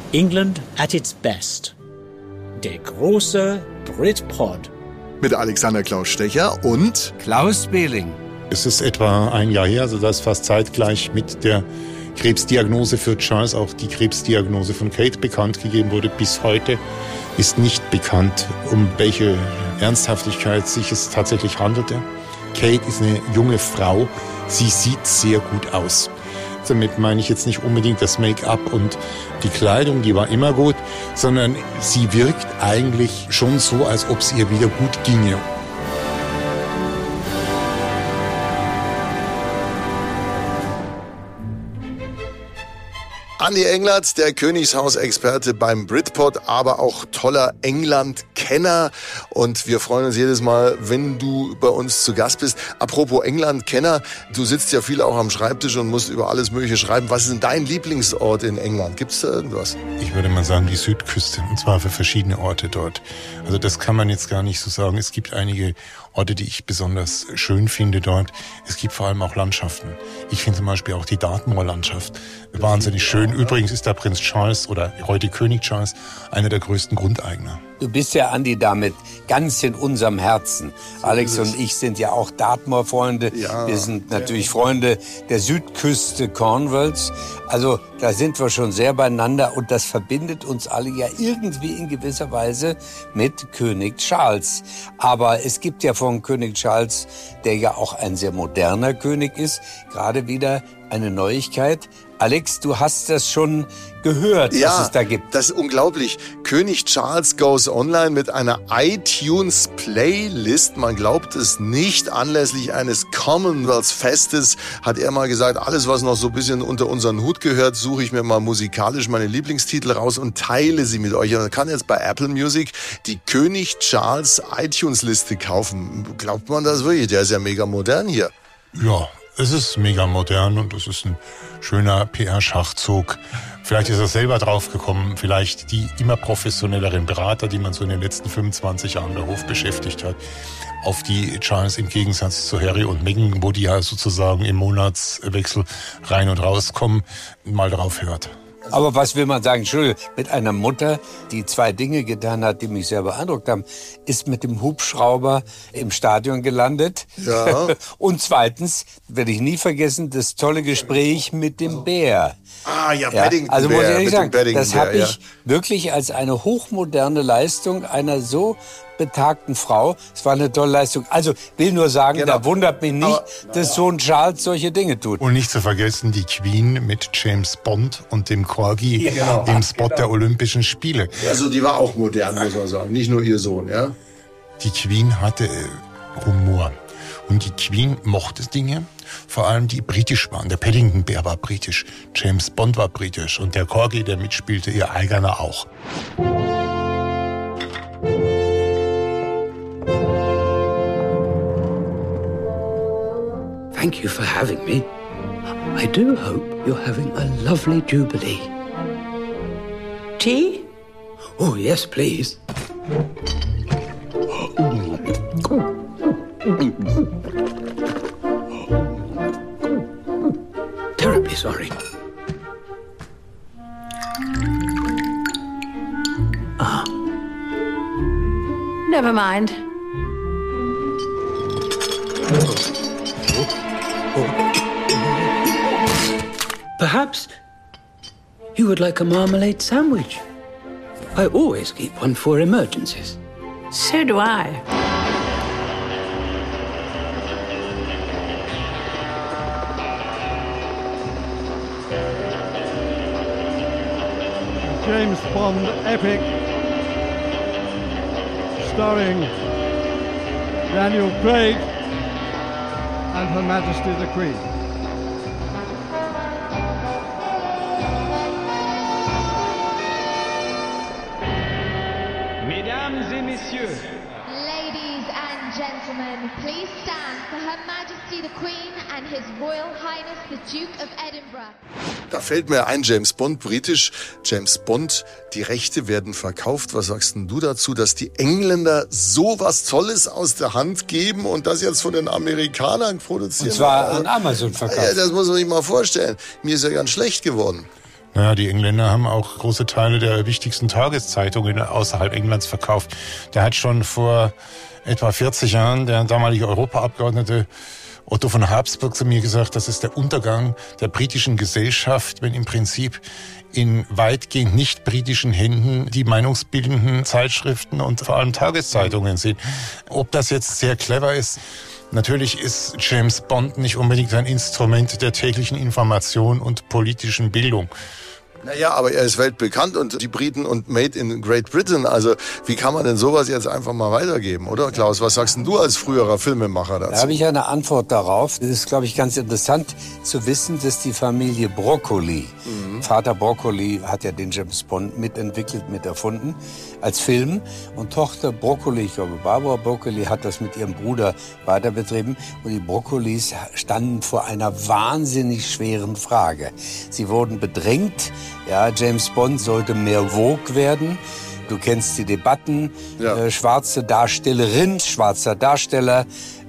England at its best. Der große Britpod. Mit Alexander Klaus Stecher und Klaus Behling. Es ist etwa ein Jahr her, also dass fast zeitgleich mit der Krebsdiagnose für Charles auch die Krebsdiagnose von Kate bekannt gegeben wurde. Bis heute ist nicht bekannt, um welche Ernsthaftigkeit sich es tatsächlich handelte. Kate ist eine junge Frau. Sie sieht sehr gut aus. Damit meine ich jetzt nicht unbedingt das Make-up und die Kleidung, die war immer gut, sondern sie wirkt eigentlich schon so, als ob es ihr wieder gut ginge. Andi Englert, der Königshausexperte beim Britpod, aber auch toller England-Kenner. Und wir freuen uns jedes Mal, wenn du bei uns zu Gast bist. Apropos England-Kenner, du sitzt ja viel auch am Schreibtisch und musst über alles Mögliche schreiben. Was ist denn dein Lieblingsort in England? Gibt's da irgendwas? Ich würde mal sagen, die Südküste, und zwar für verschiedene Orte dort. Also das kann man jetzt gar nicht so sagen. Es gibt einige Orte, die ich besonders schön finde dort. Es gibt vor allem auch Landschaften. Ich finde zum Beispiel auch die Dartmoor-Landschaft wahnsinnig schön. Übrigens ist da Prinz Charles oder heute König Charles einer der größten Grundeigner. Du bist ja, Andi, damit ganz in unserem Herzen. So Alex und ich sind ja auch Dartmoor-Freunde. Ja, wir sind natürlich Freunde der Südküste Cornwalls. Also da sind wir schon sehr beieinander und das verbindet uns alle ja irgendwie in gewisser Weise mit König Charles. Aber es gibt ja von König Charles, der ja auch ein sehr moderner König ist, gerade wieder eine Neuigkeit. Alex, du hast das schon gehört, was es da gibt. Das ist unglaublich. König Charles goes online mit einer iTunes-Playlist. Man glaubt es nicht. Anlässlich eines Commonwealth-Festes hat er mal gesagt, alles, was noch so ein bisschen unter unseren Hut gehört, suche ich mir mal musikalisch meine Lieblingstitel raus und teile sie mit euch. Man kann jetzt bei Apple Music die König Charles iTunes-Liste kaufen. Glaubt man das wirklich? Der ist ja mega modern hier. Ja. Es ist mega modern und es ist ein schöner PR-Schachzug. Vielleicht ist er selber draufgekommen, vielleicht die immer professionelleren Berater, die man so in den letzten 25 Jahren der Hof beschäftigt hat, auf die Charles im Gegensatz zu Harry und Meghan, wo die ja sozusagen im Monatswechsel rein und rauskommen, mal drauf hört. Aber was will man sagen, Entschuldigung, mit einer Mutter, die zwei Dinge getan hat, die mich sehr beeindruckt haben, ist mit dem Hubschrauber im Stadion gelandet. Ja. Und zweitens, werde ich nie vergessen, das tolle Gespräch mit dem Bär. Ah, ja, Paddington. Also muss ich ehrlich sagen, das habe ja. ich wirklich als eine hochmoderne Leistung einer so betagten Frau. Es war eine tolle Leistung. Also will nur sagen, da wundert mich nicht, dass Sohn Charles solche Dinge tut. Und nicht zu vergessen die Queen mit James Bond und dem Corgi im Spot der Olympischen Spiele. Also die war auch modern, muss man sagen. Nicht nur ihr Sohn, ja? Die Queen hatte Humor. Und die Queen mochte Dinge, vor allem die britisch waren. Der Paddington-Bär war britisch, James Bond war britisch und der Corgi, der mitspielte, ihr eigener auch. Thank you for having me. I do hope you're having a lovely jubilee. Tea? Oh, yes, please. Terribly sorry. Never mind. Perhaps you would like a marmalade sandwich. I always keep one for emergencies. So do I. James Bond epic starring Daniel Craig and Her Majesty the Queen. Mesdames et Messieurs, ladies and gentlemen, please stand for Her Majesty the Queen and His Royal Highness the Duke of Edinburgh. Da fällt mir ein, James Bond, britisch. James Bond, die Rechte werden verkauft. Was sagst denn du dazu, dass die Engländer so was Tolles aus der Hand geben und das jetzt von den Amerikanern produzieren? Und zwar an Amazon verkauft. Ja, das muss man sich mal vorstellen. Mir ist ja ganz schlecht geworden. Naja, die Engländer haben auch große Teile der wichtigsten Tageszeitungen außerhalb Englands verkauft. Der hat schon vor etwa 40 Jahren, der damalige Europaabgeordnete Otto von Habsburg, zu mir gesagt, das ist der Untergang der britischen Gesellschaft, wenn im Prinzip in weitgehend nicht britischen Händen die meinungsbildenden Zeitschriften und vor allem Tageszeitungen sind. Ob das jetzt sehr clever ist, natürlich ist James Bond nicht unbedingt ein Instrument der täglichen Information und politischen Bildung. Naja, aber er ist weltbekannt und die Briten und Made in Great Britain. Also wie kann man denn sowas jetzt einfach mal weitergeben, oder Klaus? Was sagst denn du als früherer Filmemacher dazu? Da habe ich eine Antwort darauf. Es ist, glaube ich, ganz interessant zu wissen, dass die Familie Broccoli, Vater Broccoli hat ja den James Bond mitentwickelt, miterfunden als Film. Und Tochter Broccoli, ich glaube Barbara Broccoli, hat das mit ihrem Bruder weiterbetrieben. Und die Broccolis standen vor einer wahnsinnig schweren Frage. Sie wurden bedrängt. Ja, James Bond sollte mehr Vogue werden. Du kennst die Debatten. Ja. Schwarze Darstellerin, schwarzer Darsteller.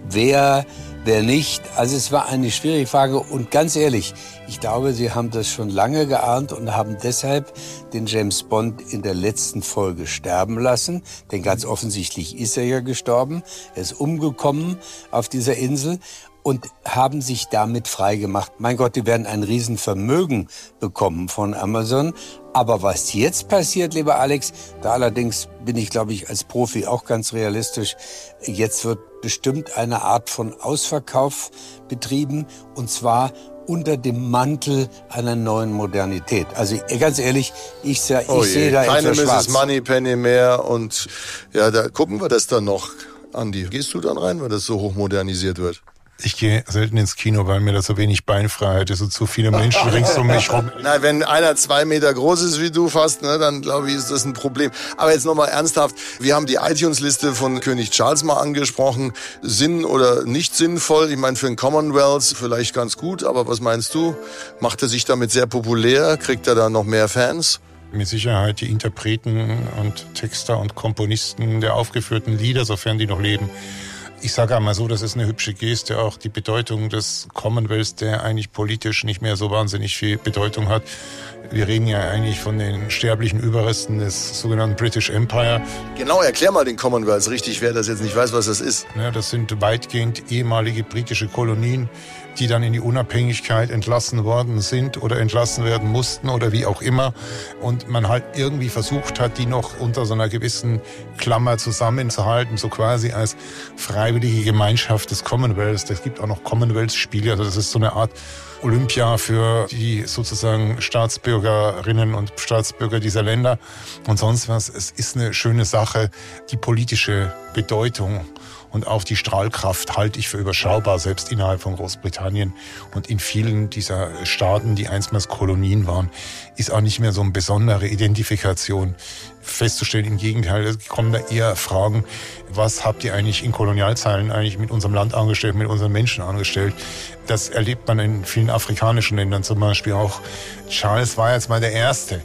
Wer nicht? Also es war eine schwierige Frage. Und ganz ehrlich, ich glaube, sie haben das schon lange geahnt und haben deshalb den James Bond in der letzten Folge sterben lassen. Denn ganz offensichtlich ist er ja gestorben. Er ist umgekommen auf dieser Insel. Und haben sich damit freigemacht. Mein Gott, die werden ein Riesenvermögen bekommen von Amazon. Aber was jetzt passiert, lieber Alex, da allerdings bin ich, glaube ich, als Profi auch ganz realistisch. Jetzt wird bestimmt eine Art von Ausverkauf betrieben. Und zwar unter dem Mantel einer neuen Modernität. Also ganz ehrlich, ich sehe da keine etwas schwarz. Mrs. Moneypenny mehr. Und ja, da gucken wir das dann noch, Andi. Gehst du dann rein, wenn das so hochmodernisiert wird? Ich gehe selten ins Kino, weil mir da so wenig Beinfreiheit ist und zu viele Menschen rings um mich rum. Na, wenn einer 2 Meter groß ist wie du fast, ne, dann glaube ich, ist das ein Problem. Aber jetzt nochmal ernsthaft, wir haben die iTunes-Liste von König Charles mal angesprochen. Sinn oder nicht sinnvoll? Ich meine, für den Commonwealth vielleicht ganz gut, aber was meinst du? Macht er sich damit sehr populär? Kriegt er da noch mehr Fans? Mit Sicherheit die Interpreten und Texter und Komponisten der aufgeführten Lieder, sofern die noch leben. Ich sage einmal so, das ist eine hübsche Geste, auch die Bedeutung des Commonwealth, der eigentlich politisch nicht mehr so wahnsinnig viel Bedeutung hat. Wir reden ja eigentlich von den sterblichen Überresten des sogenannten British Empire. Genau, erklär mal den Commonwealth richtig, wer das jetzt nicht weiß, was das ist. Ja, das sind weitgehend ehemalige britische Kolonien, die dann in die Unabhängigkeit entlassen worden sind oder entlassen werden mussten oder wie auch immer. Und man halt irgendwie versucht hat, die noch unter so einer gewissen Klammer zusammenzuhalten, so quasi als freiwillige Gemeinschaft des Commonwealths. Es gibt auch noch Commonwealth-Spiele, also das ist so eine Art Olympia für die sozusagen Staatsbürgerinnen und Staatsbürger dieser Länder und sonst was. Es ist eine schöne Sache. Die politische Bedeutung und auch die Strahlkraft halte ich für überschaubar, selbst innerhalb von Großbritannien. Und in vielen dieser Staaten, die einstmals Kolonien waren, ist auch nicht mehr so eine besondere Identifikation festzustellen. Im Gegenteil, es kommen da eher Fragen, was habt ihr eigentlich in Kolonialzeiten eigentlich mit unserem Land angestellt, mit unseren Menschen angestellt? Das erlebt man in vielen afrikanischen Ländern zum Beispiel auch. Charles war jetzt mal der Erste.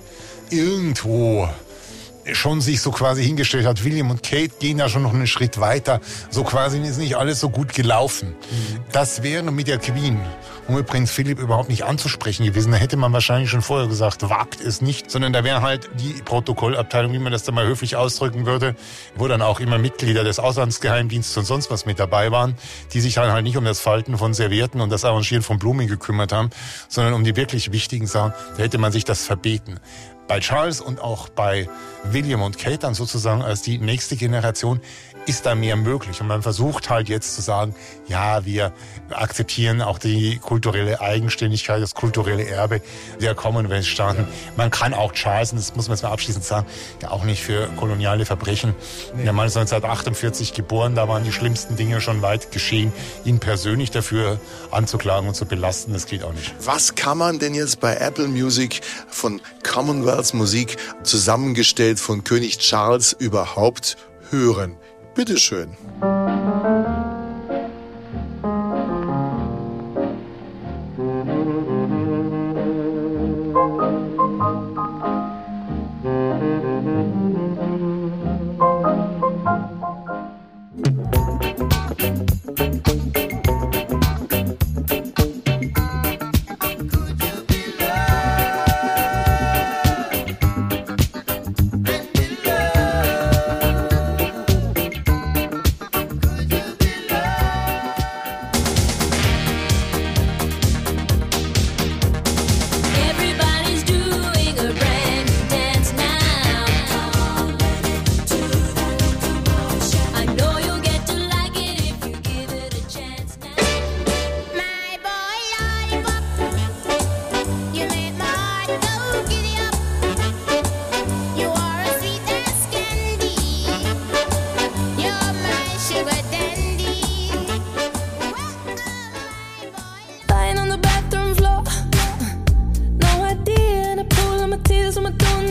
Irgendwo schon sich so quasi hingestellt hat. William und Kate gehen da schon noch einen Schritt weiter. So quasi ist nicht alles so gut gelaufen. Das wäre mit der Queen und mit Prinz Philipp überhaupt nicht anzusprechen gewesen. Da hätte man wahrscheinlich schon vorher gesagt, wagt es nicht. Sondern da wäre halt die Protokollabteilung, wie man das dann mal höflich ausdrücken würde, wo dann auch immer Mitglieder des Auslandsgeheimdienstes und sonst was mit dabei waren, die sich halt nicht um das Falten von Servietten und das Arrangieren von Blumen gekümmert haben, sondern um die wirklich wichtigen Sachen. Da hätte man sich das verbeten. Bei Charles und auch bei William und Kate dann sozusagen als die nächste Generation ist da mehr möglich. Und man versucht halt jetzt zu sagen, ja, wir akzeptieren auch die kulturelle Eigenständigkeit, das kulturelle Erbe der Commonwealth-Staaten. Man kann auch Charles, und das muss man jetzt mal abschließend sagen, ja auch nicht für koloniale Verbrechen. Der Mann ist 1948 geboren, da waren die schlimmsten Dinge schon weit geschehen. Ihn persönlich dafür anzuklagen und zu belasten, das geht auch nicht. Was kann man denn jetzt bei Apple Music von Commonwealth Musik zusammengestellt von König Charles überhaupt hören? Bitteschön.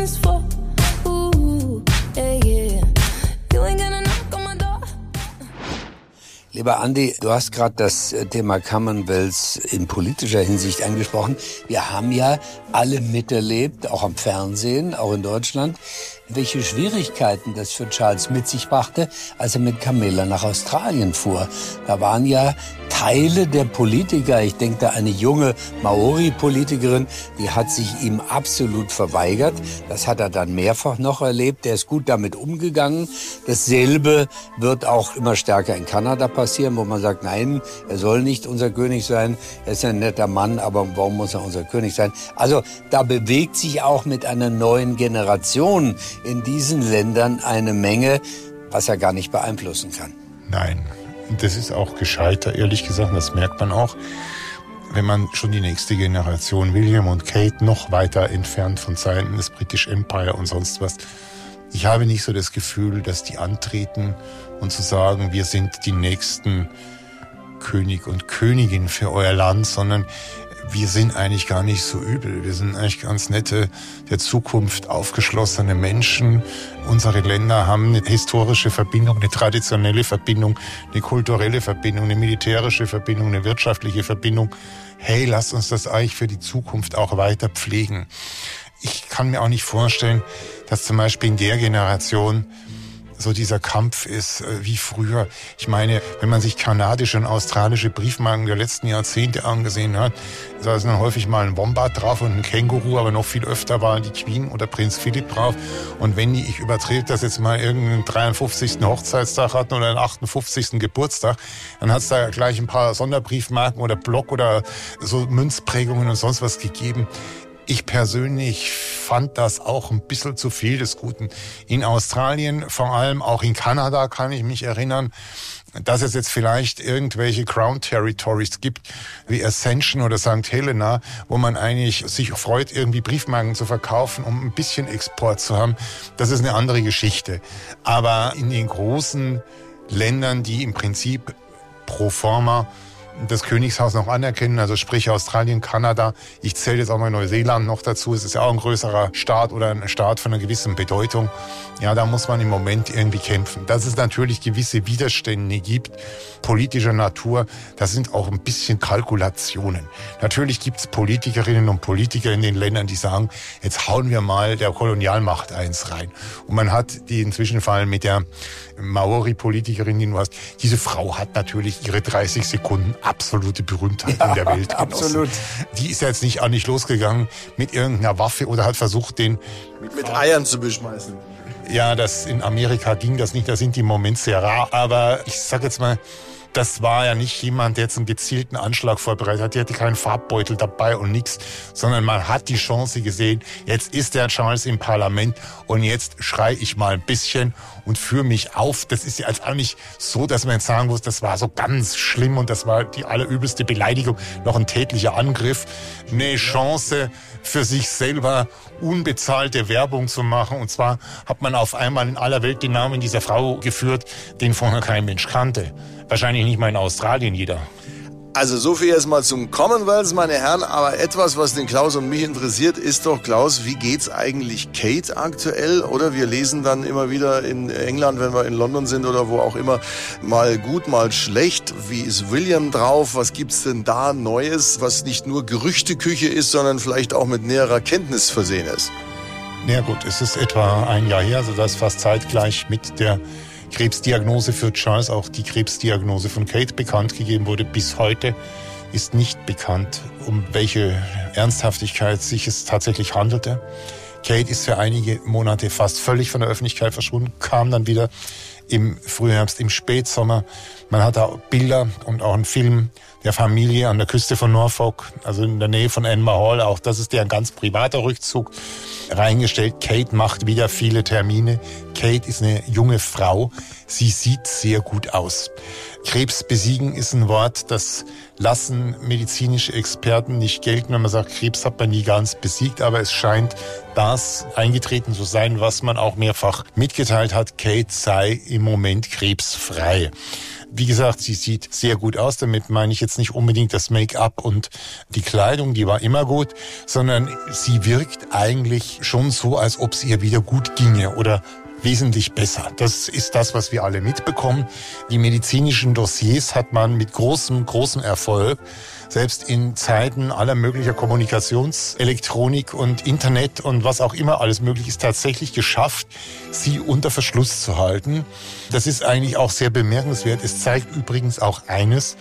this for? Ooh, yeah, yeah. You ain't gonna knock on my door. Lieber Andi, du hast gerade das Thema Commonwealth in politischer Hinsicht angesprochen. Wir haben ja alle miterlebt, auch am Fernsehen, auch in Deutschland, welche Schwierigkeiten das für Charles mit sich brachte, als er mit Camilla nach Australien fuhr. Da waren ja Teile der Politiker, ich denke da eine junge Maori-Politikerin, die hat sich ihm absolut verweigert. Das hat er dann mehrfach noch erlebt. Der ist gut damit umgegangen. Dasselbe wird auch immer stärker in Kanada passieren, wo man sagt, nein, er soll nicht unser König sein. Er ist ein netter Mann, aber warum muss er unser König sein? Also da bewegt sich auch mit einer neuen Generation in diesen Ländern eine Menge, was er gar nicht beeinflussen kann. Nein, und das ist auch gescheiter, ehrlich gesagt, das merkt man auch, wenn man schon die nächste Generation, William und Kate, noch weiter entfernt von Seiten des British Empire und sonst was. Ich habe nicht so das Gefühl, dass die antreten und zu sagen, wir sind die nächsten König und Königin für euer Land, sondern wir sind eigentlich gar nicht so übel. Wir sind eigentlich ganz nette, der Zukunft aufgeschlossene Menschen. Unsere Länder haben eine historische Verbindung, eine traditionelle Verbindung, eine kulturelle Verbindung, eine militärische Verbindung, eine wirtschaftliche Verbindung. Hey, lasst uns das eigentlich für die Zukunft auch weiter pflegen. Ich kann mir auch nicht vorstellen, dass zum Beispiel in der Generation so dieser Kampf ist wie früher. Ich meine, wenn man sich kanadische und australische Briefmarken der letzten Jahrzehnte angesehen hat, da ist dann häufig mal ein Wombat drauf und ein Känguru, aber noch viel öfter waren die Queen oder Prinz Philipp drauf. Und wenn die, ich übertrete das jetzt mal, irgendeinen 53. Hochzeitstag hatten oder einen 58. Geburtstag, dann hat es da gleich ein paar Sonderbriefmarken oder Block oder so Münzprägungen und sonst was gegeben. Ich persönlich fand das auch ein bisschen zu viel des Guten. In Australien, vor allem auch in Kanada, kann ich mich erinnern, dass es jetzt vielleicht irgendwelche Crown Territories gibt, wie Ascension oder St. Helena, wo man eigentlich sich freut, irgendwie Briefmarken zu verkaufen, um ein bisschen Export zu haben. Das ist eine andere Geschichte. Aber in den großen Ländern, die im Prinzip pro forma das Königshaus noch anerkennen, also sprich Australien, Kanada. Ich zähle jetzt auch mal Neuseeland noch dazu. Es ist ja auch ein größerer Staat oder ein Staat von einer gewissen Bedeutung. Ja, da muss man im Moment irgendwie kämpfen. Dass es natürlich gewisse Widerstände gibt, politischer Natur, das sind auch ein bisschen Kalkulationen. Natürlich gibt es Politikerinnen und Politiker in den Ländern, die sagen, jetzt hauen wir mal der Kolonialmacht eins rein. Und man hat den Zwischenfall mit der Maori-Politikerin, die du hast. Diese Frau hat natürlich ihre 30 Sekunden absolute Berühmtheit in der Welt genossen. Absolut. Die ist ja jetzt nicht losgegangen mit irgendeiner Waffe oder hat versucht, den mit Eiern zu beschmeißen. Ja, das in Amerika ging das nicht, da sind die im Moment sehr rar. Aber ich sag jetzt mal, das war ja nicht jemand, der jetzt einen gezielten Anschlag vorbereitet hat. Die hatte keinen Farbbeutel dabei und nichts, sondern man hat die Chance gesehen, jetzt ist der Charles im Parlament und jetzt schrei ich mal ein bisschen und führe mich auf. Das ist ja jetzt auch nicht so, dass man jetzt sagen muss, das war so ganz schlimm und das war die allerübelste Beleidigung, noch ein tätlicher Angriff. Eine Chance für sich selber unbezahlte Werbung zu machen. Und zwar hat man auf einmal in aller Welt den Namen dieser Frau geführt, den vorher kein Mensch kannte. Wahrscheinlich nicht mal in Australien jeder. Also so viel erstmal zum Commonwealth, meine Herren. Aber etwas, was den Klaus und mich interessiert, ist doch, Klaus, wie geht's eigentlich Kate aktuell? Oder wir lesen dann immer wieder in England, wenn wir in London sind oder wo auch immer, mal gut, mal schlecht. Wie ist William drauf? Was gibt's denn da Neues, was nicht nur Gerüchteküche ist, sondern vielleicht auch mit näherer Kenntnis versehen ist? Ja gut, es ist etwa ein Jahr her, also das fast zeitgleich mit der Krebsdiagnose für Charles auch die Krebsdiagnose von Kate bekannt gegeben wurde. Bis heute ist nicht bekannt, um welche Ernsthaftigkeit sich es tatsächlich handelte. Kate ist für einige Monate fast völlig von der Öffentlichkeit verschwunden, kam dann wieder im Frühherbst, im Spätsommer. Man hat da Bilder und auch einen Film der Familie an der Küste von Norfolk, also in der Nähe von Enmore Hall. Auch das ist deren ganz privater Rückzug reingestellt. Kate macht wieder viele Termine. Kate ist eine junge Frau. sie sieht sehr gut aus. Krebs besiegen ist ein Wort, das lassen medizinische Experten nicht gelten, wenn man sagt, Krebs hat man nie ganz besiegt, aber es scheint das eingetreten zu sein, was man auch mehrfach mitgeteilt hat, Kate sei im Moment krebsfrei. Wie gesagt, sie sieht sehr gut aus. Damit meine ich jetzt nicht unbedingt das Make-up und die Kleidung, die war immer gut, sondern sie wirkt eigentlich schon so, als ob es ihr wieder gut ginge oder wesentlich besser. Das ist das, was wir alle mitbekommen. Die medizinischen Dossiers hat man mit großem Erfolg, selbst in Zeiten aller möglicher Kommunikationselektronik und Internet und was auch immer alles möglich ist, tatsächlich geschafft, sie unter Verschluss zu halten. Das ist eigentlich auch sehr bemerkenswert. Es zeigt übrigens auch eines,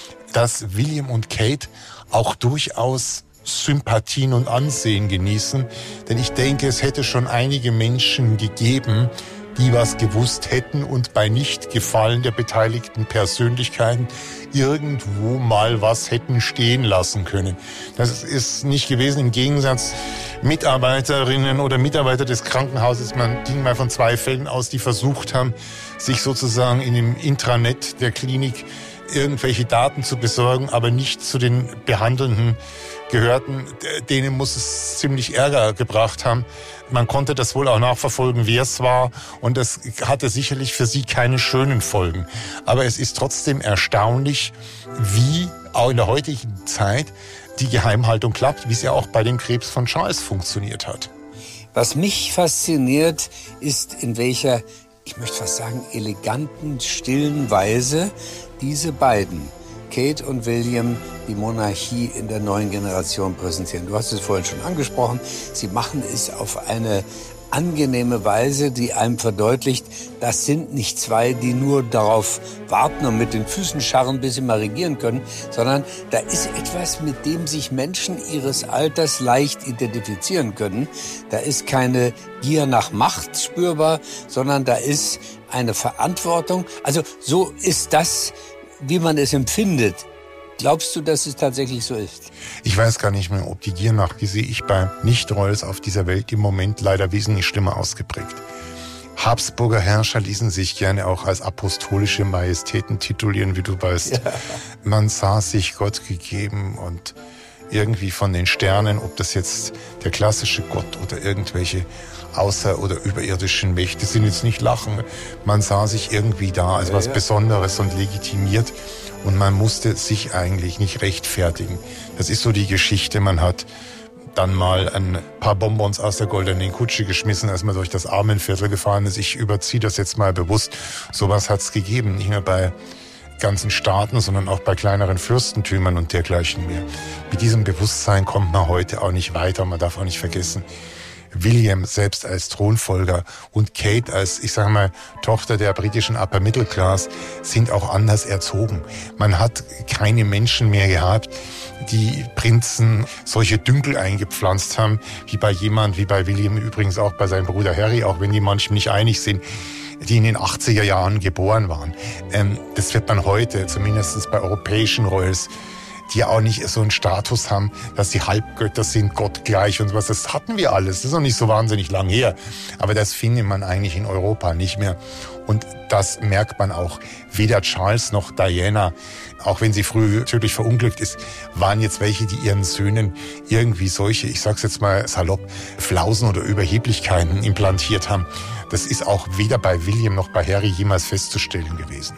dass William und Kate auch durchaus Sympathien und Ansehen genießen. Denn ich denke, es hätte schon einige Menschen gegeben, die was gewusst hätten und bei Nichtgefallen der beteiligten Persönlichkeiten irgendwo mal was hätten stehen lassen können. Das ist nicht gewesen. Im Gegensatz Mitarbeiterinnen oder Mitarbeiter des Krankenhauses, man ging mal von 2 Fällen aus, die versucht haben, sich sozusagen in dem Intranet der Klinik irgendwelche Daten zu besorgen, aber nicht zu den Behandelnden gehörten. Denen muss es ziemlich Ärger gebracht haben. Man konnte das wohl auch nachverfolgen, wer es war. Und das hatte sicherlich für sie keine schönen Folgen. Aber es ist trotzdem erstaunlich, wie auch in der heutigen Zeit die Geheimhaltung klappt, wie es ja auch bei dem Krebs von Charles funktioniert hat. Was mich fasziniert, ist, in welcher, ich möchte fast sagen, eleganten, stillen Weise diese beiden, Kate und William, die Monarchie in der neuen Generation präsentieren. Du hast es vorhin schon angesprochen. Sie machen es auf eine angenehme Weise, die einem verdeutlicht, das sind nicht 2, die nur darauf warten und mit den Füßen scharren, bis sie mal regieren können, sondern da ist etwas, mit dem sich Menschen ihres Alters leicht identifizieren können. Da ist keine Gier nach Macht spürbar, sondern da ist eine Verantwortung. Also so ist das, wie man es empfindet. Glaubst du, dass es tatsächlich so ist? Ich weiß gar nicht mehr, ob die Gier nach, die sehe ich bei Nicht-Royals auf dieser Welt im Moment leider wesentlich schlimmer ausgeprägt. Habsburger Herrscher ließen sich gerne auch als apostolische Majestäten titulieren, wie du weißt. Ja. Man sah sich Gott gegeben und irgendwie von den Sternen, ob das jetzt der klassische Gott oder irgendwelche außer- oder überirdischen Mächte sind, jetzt nicht lachen. Man sah sich irgendwie da als was Besonderes und legitimiert. Und man musste sich eigentlich nicht rechtfertigen. Das ist so die Geschichte. Man hat dann mal ein paar Bonbons aus der goldenen Kutsche geschmissen, als man durch das Armenviertel gefahren ist. Ich überziehe das jetzt mal bewusst. Sowas hat es gegeben. Nicht nur bei ganzen Staaten, sondern auch bei kleineren Fürstentümern und dergleichen mehr. Mit diesem Bewusstsein kommt man heute auch nicht weiter. Man darf auch nicht vergessen, William selbst als Thronfolger und Kate als, ich sage mal, Tochter der britischen Upper Middle Class sind auch anders erzogen. Man hat keine Menschen mehr gehabt, die Prinzen solche Dünkel eingepflanzt haben, wie bei William übrigens auch bei seinem Bruder Harry, auch wenn die manchmal nicht einig sind, die in den 80er Jahren geboren waren. Das wird man heute, zumindest bei europäischen Royals, die ja auch nicht so einen Status haben, dass sie Halbgötter sind, gottgleich und sowas. Das hatten wir alles. Das ist noch nicht so wahnsinnig lang her. Aber das findet man eigentlich in Europa nicht mehr. Und das merkt man auch. Weder Charles noch Diana, auch wenn sie früh tödlich verunglückt ist, waren jetzt welche, die ihren Söhnen irgendwie solche, ich sag's jetzt mal salopp, Flausen oder Überheblichkeiten implantiert haben. Das ist auch weder bei William noch bei Harry jemals festzustellen gewesen.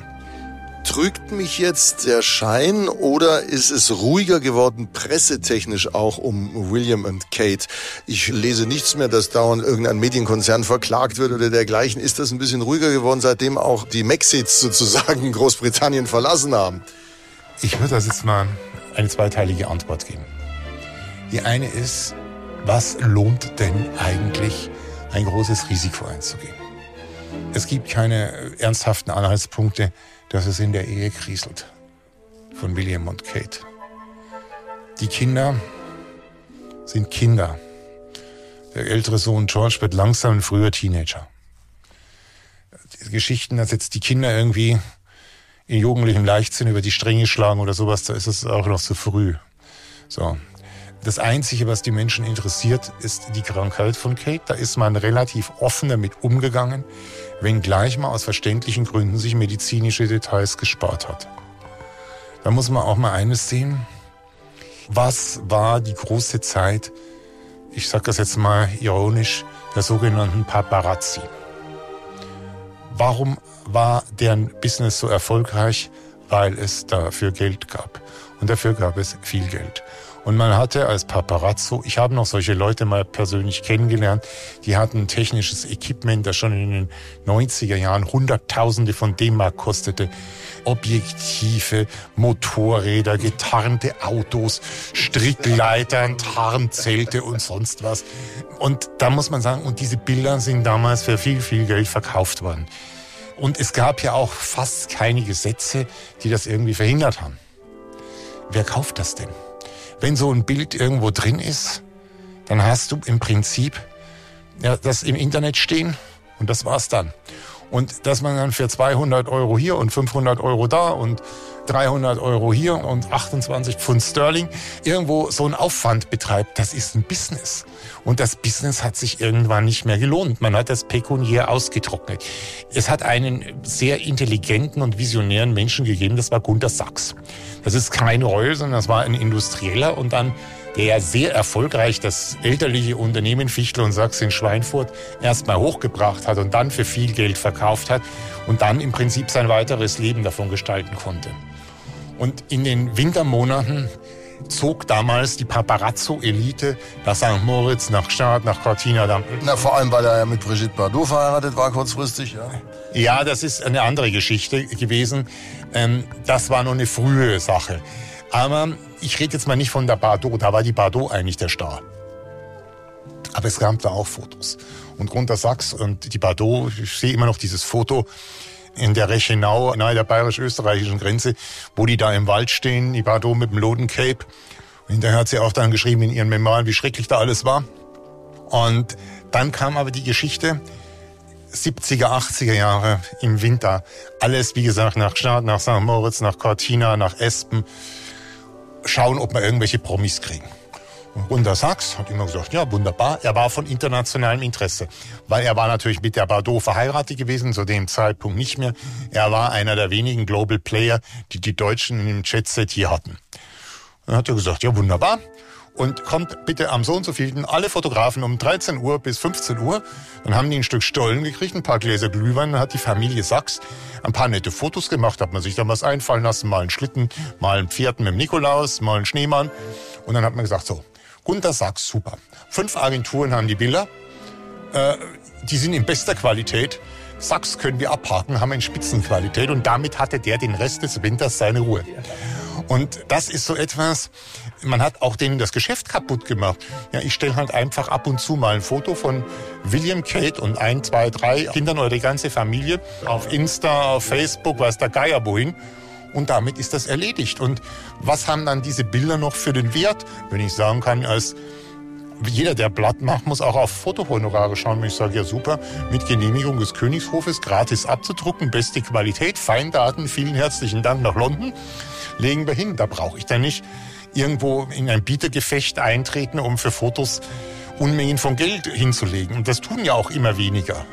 Trügt mich jetzt der Schein oder ist es ruhiger geworden, pressetechnisch auch um William und Kate? Ich lese nichts mehr, dass dauernd irgendein Medienkonzern verklagt wird oder dergleichen. Ist das ein bisschen ruhiger geworden, seitdem auch die Maxits sozusagen Großbritannien verlassen haben? Ich würde das jetzt mal eine zweiteilige Antwort geben. Die eine ist, was lohnt denn eigentlich, ein großes Risiko einzugehen? Es gibt keine ernsthaften Anhaltspunkte, dass es in der Ehe kriselt von William und Kate. Die Kinder sind Kinder. Der ältere Sohn George wird langsam ein früher Teenager. Die Geschichten, dass jetzt die Kinder irgendwie in jugendlichem Leichtsinn über die Stränge schlagen oder sowas, da ist es auch noch zu früh. So. Das Einzige, was die Menschen interessiert, ist die Krankheit von Kate. Da ist man relativ offen damit umgegangen, wenngleich man aus verständlichen Gründen sich medizinische Details gespart hat. Da muss man auch mal eines sehen. Was war die große Zeit, ich sage das jetzt mal ironisch, der sogenannten Paparazzi? Warum war deren Business so erfolgreich? Weil es dafür Geld gab. Und dafür gab es viel Geld. Und man hatte als Paparazzo, ich habe noch solche Leute mal persönlich kennengelernt, die hatten technisches Equipment, das schon in den 90er Jahren Hunderttausende von D-Mark kostete. Objektive, Motorräder, getarnte Autos, Strickleitern, Tarnzelte und sonst was. Und da muss man sagen, und diese Bilder sind damals für viel, viel Geld verkauft worden. Und es gab ja auch fast keine Gesetze, die das irgendwie verhindert haben. Wer kauft das denn? Wenn so ein Bild irgendwo drin ist, dann hast du im Prinzip das im Internet stehen und das war's dann. Und dass man dann für 200 € hier und 500 € da und 300 € hier und 28 Pfund Sterling irgendwo so einen Aufwand betreibt, das ist ein Business. Und das Business hat sich irgendwann nicht mehr gelohnt. Man hat das pekuniär ausgetrocknet. Es hat einen sehr intelligenten und visionären Menschen gegeben, das war Gunter Sachs. Das ist kein Reul, sondern das war ein Industrieller und dann der sehr erfolgreich das elterliche Unternehmen Fichtel und Sachs in Schweinfurt erstmal hochgebracht hat und dann für viel Geld verkauft hat und dann im Prinzip sein weiteres Leben davon gestalten konnte. Und in den Wintermonaten zog damals die Paparazzo-Elite nach St. Moritz, nach Gstaad, nach Cortina. Na, vor allem, weil er ja mit Brigitte Bardot verheiratet war, kurzfristig, ja. Ja, das ist eine andere Geschichte gewesen. Das war nur eine frühe Sache. Aber ich rede jetzt mal nicht von der Bardot, da war die Bardot eigentlich der Star. Aber es gab da auch Fotos. Und Gunter Sachs und die Bardot, ich sehe immer noch dieses Foto in der Reichenau, nahe der bayerisch-österreichischen Grenze, wo die da im Wald stehen, die Bardot mit dem Lodencape. Und hinterher hat sie auch dann geschrieben in ihren Memoiren, wie schrecklich da alles war. Und dann kam aber die Geschichte, 70er, 80er Jahre im Winter. Alles, wie gesagt, nach Gstaad, nach St. Moritz, nach Cortina, nach Espen. Schauen, ob wir irgendwelche Promis kriegen. Und Gunter Sachs hat immer gesagt, ja, wunderbar. Er war von internationalem Interesse. Weil er war natürlich mit der Bardot verheiratet gewesen, zu dem Zeitpunkt nicht mehr. Er war einer der wenigen Global Player, die die Deutschen im Jet-Set hier hatten. Dann hat er gesagt, ja, wunderbar. Und kommt bitte am so und so vielen alle Fotografen um 13 Uhr bis 15 Uhr. Dann haben die ein Stück Stollen gekriegt, ein paar Gläser Glühwein. Dann hat die Familie Sachs ein paar nette Fotos gemacht, hat man sich dann was einfallen lassen. Mal einen Schlitten, mal ein Pferd mit dem Nikolaus, mal einen Schneemann. Und dann hat man gesagt, so, Gunter Sachs, super. 5 Agenturen haben die Bilder. Die sind in bester Qualität. Sachs können wir abhaken, haben in Spitzenqualität. Und damit hatte der den Rest des Winters seine Ruhe. Und das ist so etwas, man hat auch denen das Geschäft kaputt gemacht. Ja, ich stelle halt einfach ab und zu mal ein Foto von William, Kate und 1, 2, 3 Kindern oder die ganze Familie auf Insta, auf Facebook, weiß der Geier wohin. Und damit ist das erledigt. Und was haben dann diese Bilder noch für den Wert, wenn ich sagen kann, als jeder, der Blatt macht, muss auch auf Fotohonorare schauen. Wenn ich sage, ja super, mit Genehmigung des Königshofes gratis abzudrucken, beste Qualität, Feindaten, vielen herzlichen Dank nach London, legen wir hin. Da brauche ich dann nicht irgendwo in ein Bietergefecht eintreten, um für Fotos Unmengen von Geld hinzulegen. Und das tun ja auch immer weniger.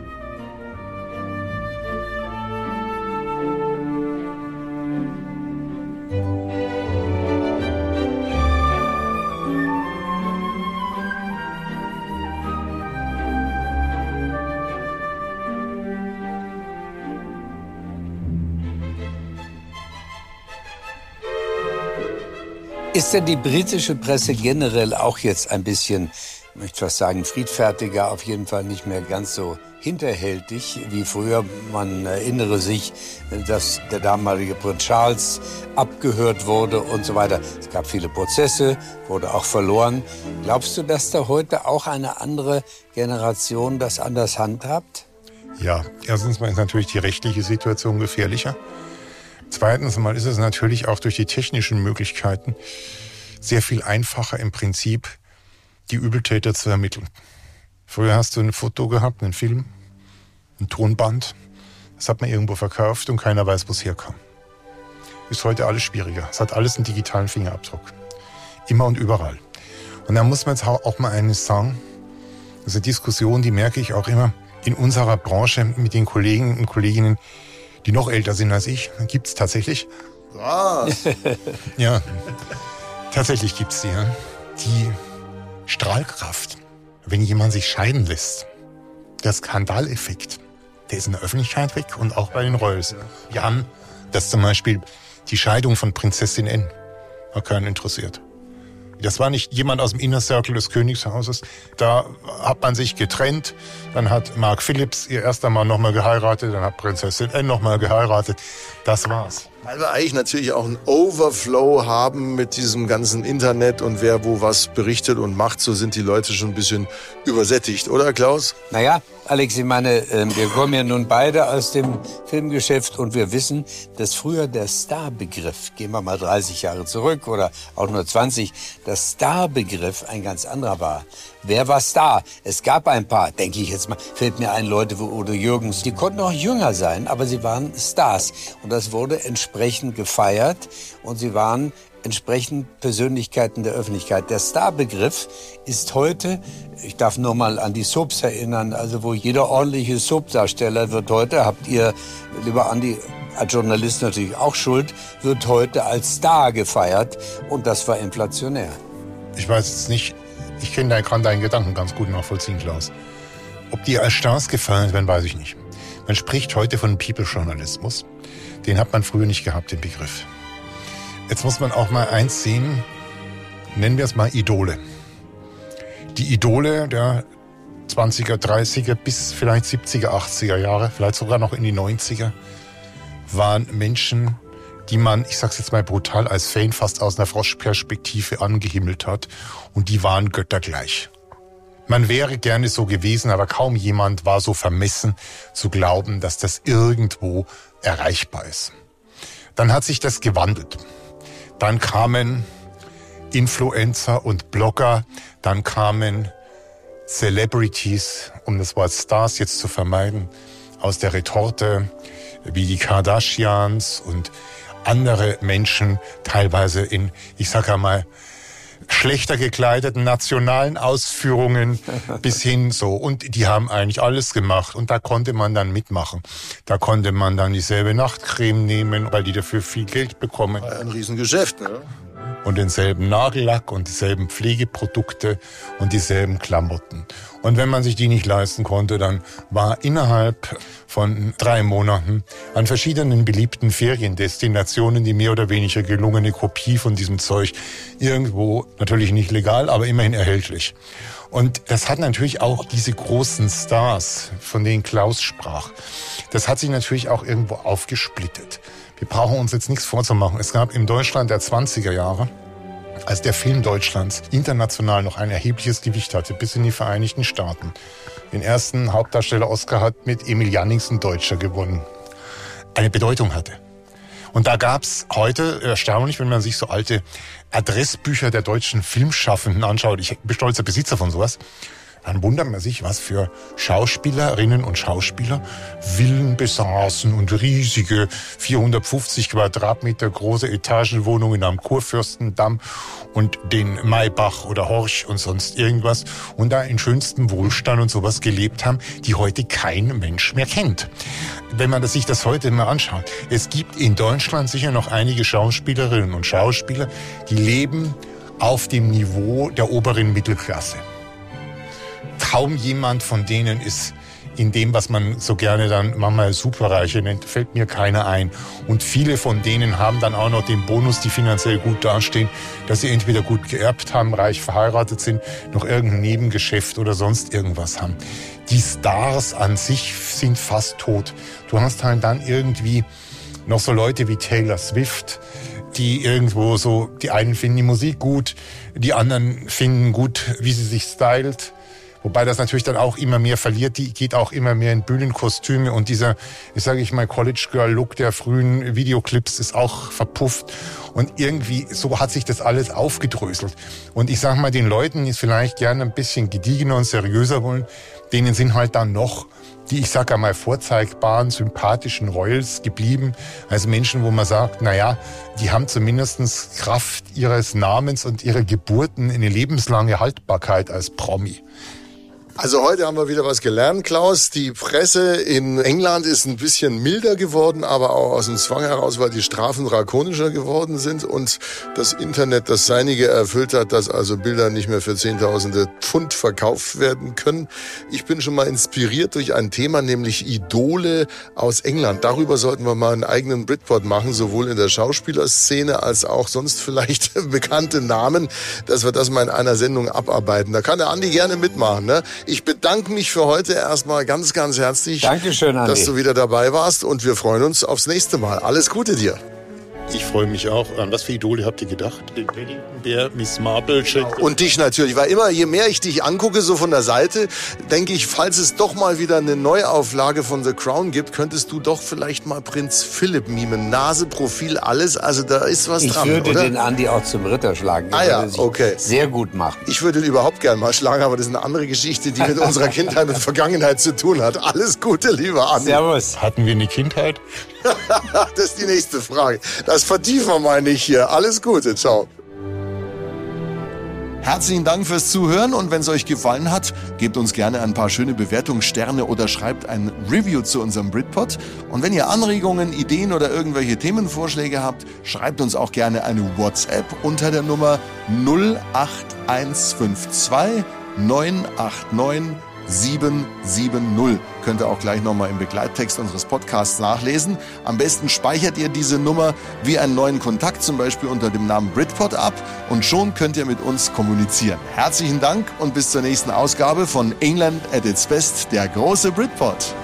Ist denn die britische Presse generell auch jetzt ein bisschen, ich möchte fast sagen, friedfertiger, auf jeden Fall nicht mehr ganz so hinterhältig wie früher? Man erinnere sich, dass der damalige Prinz Charles abgehört wurde und so weiter. Es gab viele Prozesse, wurde auch verloren. Glaubst du, dass da heute auch eine andere Generation das anders handhabt? Ja, erstens mal ist natürlich die rechtliche Situation gefährlicher. Zweitens mal ist es natürlich auch durch die technischen Möglichkeiten sehr viel einfacher im Prinzip, die Übeltäter zu ermitteln. Früher hast du ein Foto gehabt, einen Film, ein Tonband. Das hat man irgendwo verkauft und keiner weiß, wo es herkam. Ist heute alles schwieriger. Es hat alles einen digitalen Fingerabdruck. Immer und überall. Und da muss man jetzt auch mal eines sagen. Also Diskussion, die merke ich auch immer in unserer Branche mit den Kollegen und Kolleginnen, die noch älter sind als ich. Gibt's tatsächlich. Was? Ja, tatsächlich gibt's die. Ja. Die Strahlkraft, wenn jemand sich scheiden lässt, der Skandaleffekt, der ist in der Öffentlichkeit weg und auch bei den Royals. Wir haben das zum Beispiel die Scheidung von Prinzessin N. Hat keinen interessiert. Das war nicht jemand aus dem Inner Circle des Königshauses. Da hat man sich getrennt. Dann hat Mark Phillips ihr erst einmal nochmal geheiratet. Dann hat Prinzessin Anne nochmal geheiratet. Das war's. Weil wir eigentlich natürlich auch einen Overflow haben mit diesem ganzen Internet und wer wo was berichtet und macht, so sind die Leute schon ein bisschen übersättigt, oder Klaus? Naja, Alex, ich meine, wir kommen ja nun beide aus dem Filmgeschäft und wir wissen, dass früher der Starbegriff, gehen wir mal 30 Jahre zurück oder auch nur 20, der Starbegriff ein ganz anderer war. Wer war Star? Es gab ein paar, denke ich jetzt mal, fällt mir ein, Leute wie Udo Jürgens, die konnten auch jünger sein, aber sie waren Stars. Und das wurde entsprechend gefeiert und sie waren entsprechend Persönlichkeiten der Öffentlichkeit. Der Starbegriff ist heute, ich darf nur mal an die Soaps erinnern, also wo jeder ordentliche Soapdarsteller wird heute, habt ihr, lieber Andi, als Journalist natürlich auch schuld, wird heute als Star gefeiert und das war inflationär. Ich weiß jetzt nicht, ich kann deinen Gedanken ganz gut nachvollziehen, Klaus. Ob die als Stars gefeiert werden, weiß ich nicht. Man spricht heute von People-Journalismus. Den hat man früher nicht gehabt, den Begriff. Jetzt muss man auch mal eins sehen, nennen wir es mal Idole. Die Idole der 20er, 30er bis vielleicht 70er, 80er Jahre, vielleicht sogar noch in die 90er, waren Menschen, die man, ich sag's jetzt mal brutal, als Fan fast aus einer Froschperspektive angehimmelt hat. Und die waren göttergleich. Man wäre gerne so gewesen, aber kaum jemand war so vermessen zu glauben, dass das irgendwo erreichbar ist. Dann hat sich das gewandelt. Dann kamen Influencer und Blogger, dann kamen Celebrities, um das Wort Stars jetzt zu vermeiden, aus der Retorte, wie die Kardashians und andere Menschen, teilweise in, ich sag einmal, schlechter gekleideten nationalen Ausführungen bis hin so. Und die haben eigentlich alles gemacht. Und da konnte man dann mitmachen. Da konnte man dann dieselbe Nachtcreme nehmen, weil die dafür viel Geld bekommen. Ein Riesengeschäft, ne? Und denselben Nagellack und dieselben Pflegeprodukte und dieselben Klamotten. Und wenn man sich die nicht leisten konnte, dann war innerhalb von 3 Monaten an verschiedenen beliebten Feriendestinationen die mehr oder weniger gelungene Kopie von diesem Zeug irgendwo, natürlich nicht legal, aber immerhin erhältlich. Und das hat natürlich auch diese großen Stars, von denen Klaus sprach, das hat sich natürlich auch irgendwo aufgesplittet. Wir brauchen uns jetzt nichts vorzumachen. Es gab in Deutschland der 20er Jahre, als der Film Deutschlands international noch ein erhebliches Gewicht hatte, bis in die Vereinigten Staaten. Den ersten Hauptdarsteller Oscar hat mit Emil Jannings ein Deutscher gewonnen. Eine Bedeutung hatte. Und da gab's heute, erstaunlich, wenn man sich so alte Adressbücher der deutschen Filmschaffenden anschaut, ich bin stolzer Besitzer von sowas, dann wundert man sich, was für Schauspielerinnen und Schauspieler Villen besaßen und riesige 450 Quadratmeter große Etagenwohnungen am Kurfürstendamm und den Maybach oder Horch und sonst irgendwas und da in schönstem Wohlstand und sowas gelebt haben, die heute kein Mensch mehr kennt. Wenn man sich das heute mal anschaut, es gibt in Deutschland sicher noch einige Schauspielerinnen und Schauspieler, die leben auf dem Niveau der oberen Mittelklasse. Kaum jemand von denen ist in dem, was man so gerne dann manchmal Superreiche nennt, fällt mir keiner ein. Und viele von denen haben dann auch noch den Bonus, die finanziell gut dastehen, dass sie entweder gut geerbt haben, reich verheiratet sind, noch irgendein Nebengeschäft oder sonst irgendwas haben. Die Stars an sich sind fast tot. Du hast halt dann irgendwie noch so Leute wie Taylor Swift, die irgendwo so, die einen finden die Musik gut, die anderen finden gut, wie sie sich stylt. Wobei das natürlich dann auch immer mehr verliert, die geht auch immer mehr in Bühnenkostüme und dieser, ich sage ich mal, College-Girl-Look der frühen Videoclips ist auch verpufft und irgendwie so hat sich das alles aufgedröselt. Und ich sage mal, den Leuten, die es vielleicht gerne ein bisschen gediegener und seriöser wollen, denen sind halt dann noch die, ich sage einmal, vorzeigbaren, sympathischen Royals geblieben. Also Menschen, wo man sagt, naja, die haben zumindest Kraft ihres Namens und ihrer Geburten eine lebenslange Haltbarkeit als Promi. Also heute haben wir wieder was gelernt, Klaus. Die Presse in England ist ein bisschen milder geworden, aber auch aus dem Zwang heraus, weil die Strafen drakonischer geworden sind und das Internet das Seinige erfüllt hat, dass also Bilder nicht mehr für Zehntausende Pfund verkauft werden können. Ich bin schon mal inspiriert durch ein Thema, nämlich Idole aus England. Darüber sollten wir mal einen eigenen Britpod machen, sowohl in der Schauspielerszene als auch sonst vielleicht bekannte Namen, dass wir das mal in einer Sendung abarbeiten. Da kann der Andi gerne mitmachen, ne? Ich bedanke mich für heute erstmal ganz, ganz herzlich. Dankeschön, Andi, dass du wieder dabei warst und wir freuen uns aufs nächste Mal. Alles Gute dir. Ich freue mich auch. An was für Idole habt ihr gedacht? Den Paddington-Bär, Miss Marple. Und dich natürlich, weil immer, je mehr ich dich angucke, so von der Seite, denke ich, falls es doch mal wieder eine Neuauflage von The Crown gibt, könntest du doch vielleicht mal Prinz Philipp mimen. Nase, Profil, alles, also da ist was dran, oder? Ich würde den Andi auch zum Ritter schlagen. Ah ja, okay. Sehr gut machen. Ich würde ihn überhaupt gern mal schlagen, aber das ist eine andere Geschichte, die mit unserer Kindheit und Vergangenheit zu tun hat. Alles Gute, lieber Andi. Servus. Hatten wir eine Kindheit? Das ist die nächste Frage. Das vertiefen wir mal nicht hier. Alles Gute, ciao. Herzlichen Dank fürs Zuhören und wenn es euch gefallen hat, gebt uns gerne ein paar schöne Bewertungssterne oder schreibt ein Review zu unserem Britpod. Und wenn ihr Anregungen, Ideen oder irgendwelche Themenvorschläge habt, schreibt uns auch gerne eine WhatsApp unter der Nummer 08152 989 770. Könnt ihr auch gleich nochmal im Begleittext unseres Podcasts nachlesen. Am besten speichert ihr diese Nummer wie einen neuen Kontakt, zum Beispiel unter dem Namen Britpod ab und schon könnt ihr mit uns kommunizieren. Herzlichen Dank und bis zur nächsten Ausgabe von England at its Best, der große Britpod.